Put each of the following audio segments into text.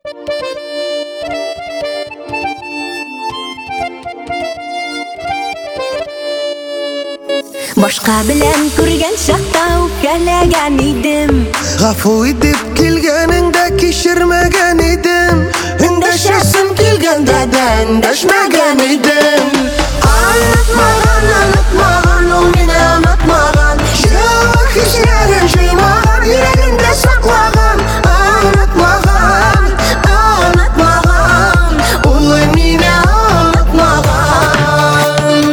Башка белән күргән чакта үпкәләгән идем. Гафу итеп килгәнеңдә кичермәгән идем. Эндәшәсем килгәндә дә эндәшмәгән идем. Онытмаган, онытмаган, ул мине онытмаган. Җылы хисләрен җыймаган, йөрәгендә саклаган. Онытмаган, онытмаган, ул мине онытмаган.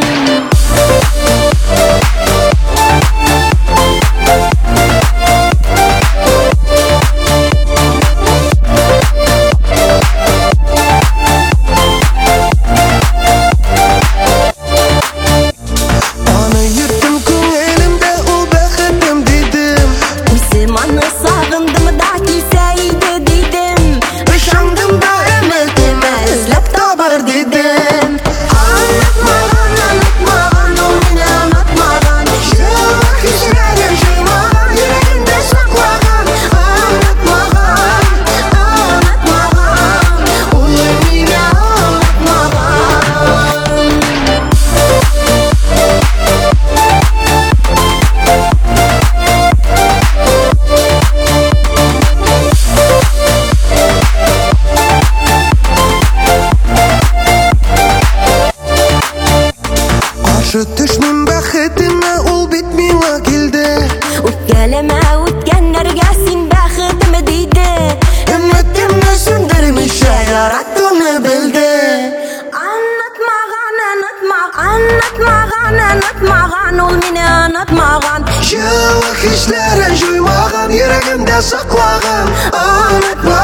Төшмим бәхетемә, ул бит миңа килде. Үпкәләмә үткәннәргә син бәхетем диде. Өметемне сүндермичә яраттığını белде. Онытмаган, онытмаган, онытмаган, онытмаган, ул мине онытмаган. Җылы хисләрен җуймаган, йөрәгемдә саклаган. Онытмаган.